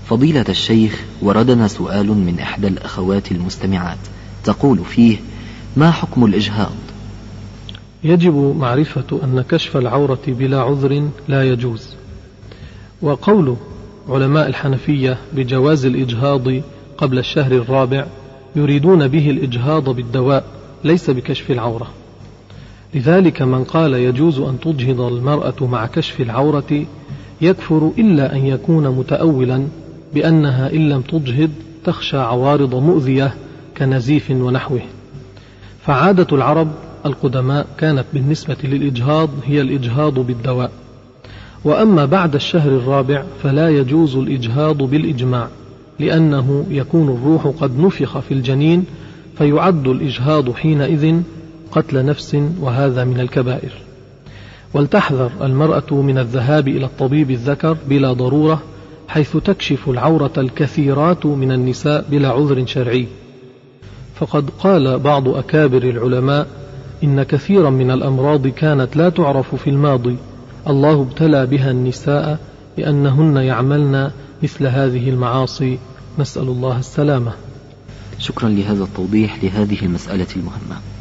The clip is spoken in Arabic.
فضيلة الشيخ، وردنا سؤال من إحدى الأخوات المستمعات تقول فيه: ما حكم الإجهاض؟ يجب معرفة أن كشف العورة بلا عذر لا يجوز. وقول علماء الحنفية بجواز الإجهاض قبل الشهر الرابع يريدون به الإجهاض بالدواء ليس بكشف العورة. لذلك من قال يجوز أن تجهض المرأة مع كشف العورة يكفر إلا أن يكون متأولا بأنها إن لم تجهض تخشى عوارض مؤذية كنزيف ونحوه. فعادة العرب القدماء كانت بالنسبة للإجهاض هي الإجهاض بالدواء. وأما بعد الشهر الرابع فلا يجوز الإجهاض بالإجماع، لأنه يكون الروح قد نفخ في الجنين، فيعد الإجهاض حينئذ قتل نفس، وهذا من الكبائر. ولتحذر المرأة من الذهاب إلى الطبيب الذكر بلا ضرورة، حيث تكشف العورة الكثيرات من النساء بلا عذر شرعي. فقد قال بعض أكابر العلماء إن كثيرا من الأمراض كانت لا تعرف في الماضي الله ابتلى بها النساء لأنهن يعملن مثل هذه المعاصي، نسأل الله السلامة. شكرا لهذا التوضيح لهذه المسألة المهمة.